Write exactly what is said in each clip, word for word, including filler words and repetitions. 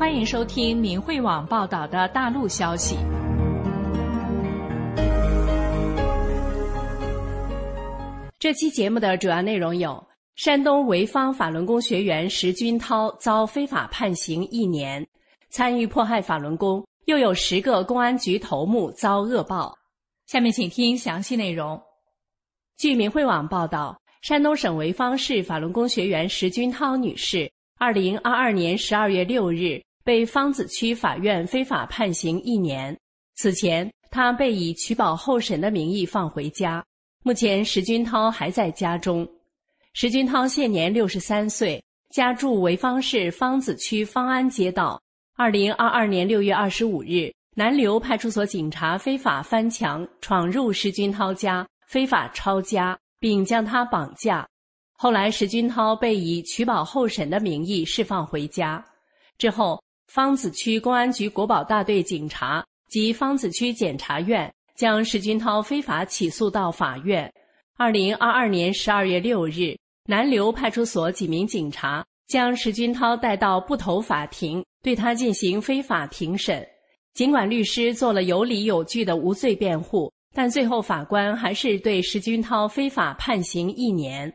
欢迎收听明慧网报道的大陆消息。这期节目的主要内容有：山东潍坊法轮功学员石军涛遭非法判刑一年，参与迫害法轮功，又有十个公安局头目遭恶报。下面请听详细内容。据明慧网报道，山东省潍坊市法轮功学员石军涛女士二零二二年十二月六日被芳子区法院非法判刑一年。此前，她被以取保候审的名义放回家。目前，石军涛还在家中。石军涛现年六十三岁，家住潍坊市芳子区芳安街道。二零二二年六月二十五日，南流派出所警察非法翻墙闯入石军涛家，非法抄家，并将他绑架。后来，石军涛被以取保候审的名义释放回家。之后，芳子区公安局国保大队警察及芳子区检察院将石军涛非法起诉到法院。二零二二年十二月六日，南流派出所几名警察将石军涛带到布头法庭，对他进行非法庭审。尽管律师做了有理有据的无罪辩护，但最后法官还是对石军涛非法判刑一年。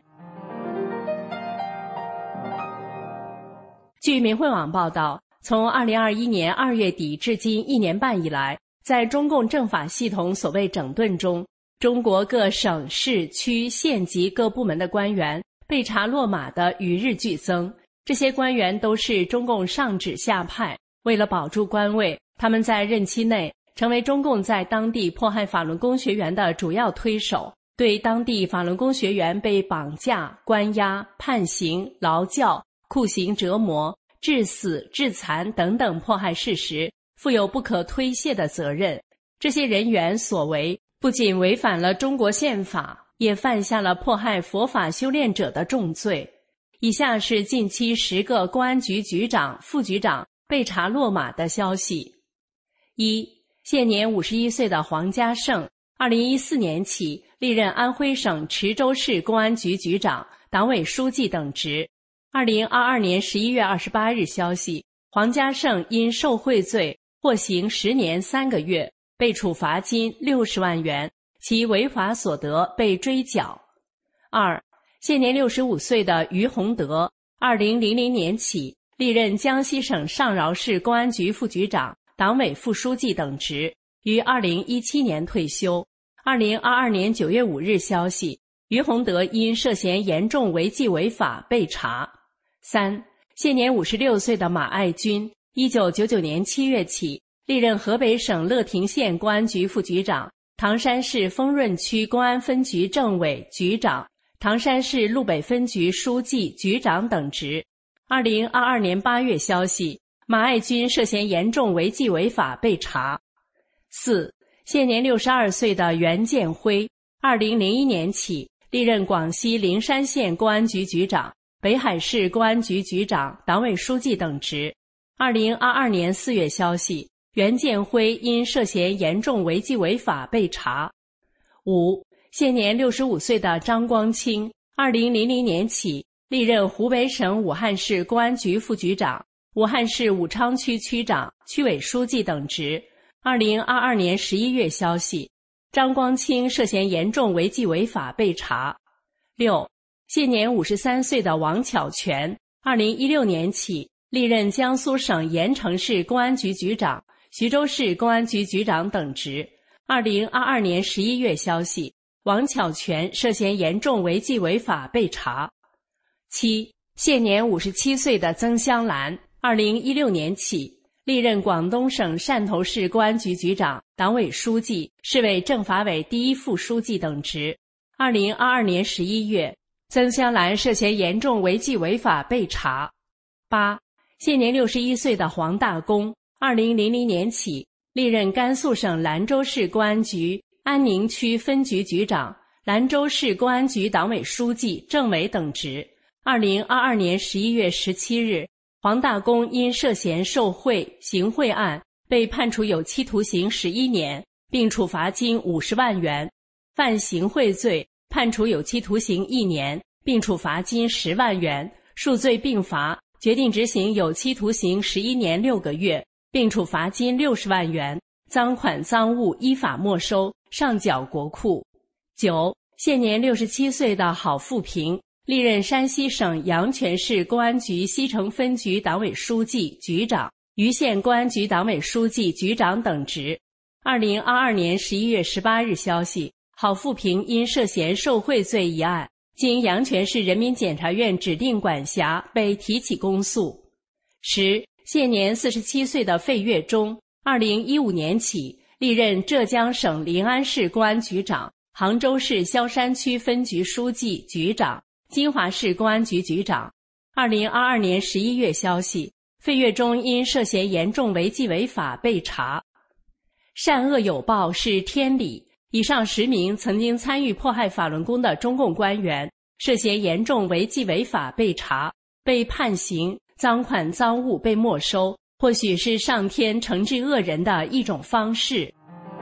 据明慧网报道，从二零二一年二月底至今一年半以来，在中共政法系统所谓整顿中，中国各省市区县级各部门的官员被查落马的与日俱增。这些官员都是中共上指下派，为了保住官位，他们在任期内成为中共在当地迫害法轮功学员的主要推手，对当地法轮功学员被绑架、关押、判刑、劳教、酷刑折磨、致死、致残等等迫害事实负有不可推卸的责任。这些人员所为不仅违反了中国宪法，也犯下了迫害佛法修炼者的重罪。以下是近期十个公安局局长、副局长被查落马的消息。一、现年五十一岁的黄家胜，二零一四年起历任安徽省池州市公安局局长、党委书记等职。二零二二年十一月二十八日消息，黄家胜因受贿罪获刑十年三个月，被处罚金六十万元，其违法所得被追缴。二、现年六十五岁的于洪德，二零零零年起历任江西省上饶市公安局副局长、党委副书记等职，于二零一七年退休。二零二二年九月五日消息，于洪德因涉嫌严重违纪违法被查。三、现年五十六岁的马爱军，一九九九年七月起历任河北省乐亭县公安局副局长、唐山市丰润区公安分局政委、局长、唐山市路北分局书记、局长等职。二零二二年八月消息，马爱军涉嫌严重违纪违法被查。四、现年六十二岁的袁建辉，二零零一年起历任广西灵山县公安局局长、北海市公安局局长、党委书记等职。二零二二年四月消息，袁建辉因涉嫌严重违纪违法被查。五、现年六十五岁的张光清，二零零零年起历任湖北省武汉市公安局副局长、武汉市武昌区区长、区委书记等职。二零二二年十一月消息，张光清涉嫌严重违纪违法被查。六、现年五十三岁的王巧全，二零一六年起历任江苏省盐城市公安局局长、徐州市公安局局长等职。二零二二年十一月消息，王巧全涉嫌严重违纪违法被查。七、现年五十七岁的曾香兰，二零一六年起历任广东省汕头市公安局局长、党委书记、市委政法委第一副书记等职。二零二二年十一月，曾香兰涉嫌严重违纪违法被查。八、现年六十一岁的黄大功，二零零零年起历任甘肃省兰州市公安局安宁区分局局长、兰州市公安局党委书记、政委等职。二零二二年十一月十七日，黄大功因涉嫌受贿、行贿案被判处有期徒刑十一年，并处罚金五十万元；犯行贿罪，判处有期徒刑一年，并处罚金十万元，数罪并罚， 决定执行有期徒刑十一年六个月，并处罚金六十万元，赃款赃物依法没收，上缴国库。九、现年六十七岁的郝富平，历任山西省阳泉市公安局西城分局党委书记、局长、盂县公安局党委书记、局长等职。二零二二年十一月十八日消息，郝富平因涉嫌受贿罪一案，经阳泉市人民检察院指定管辖，被提起公诉。十、现年四十七岁的费岳忠，二零一五年起历任浙江省临安市公安局长、杭州市萧山区分局书记、局长、金华市公安局局长。二零二二年十一月消息，费岳忠因涉嫌严重违纪违法被查。善恶有报是天理。以上十名曾经参与迫害法轮功的中共官员，涉嫌严重违纪违法被查、被判刑，赃款赃物被没收，或许是上天惩治恶人的一种方式。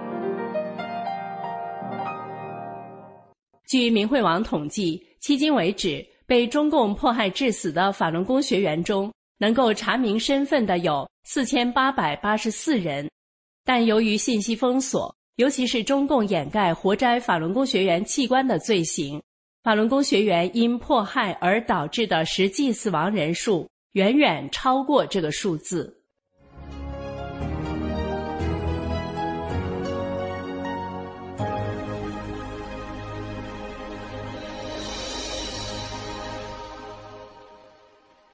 据明慧网统计，迄今为止，被中共迫害致死的法轮功学员中，能够查明身份的有四千八百八十四人。但由于信息封锁，尤其是中共掩盖活摘法轮功学员器官的罪行，法轮功学员因迫害而导致的实际死亡人数远远超过这个数字。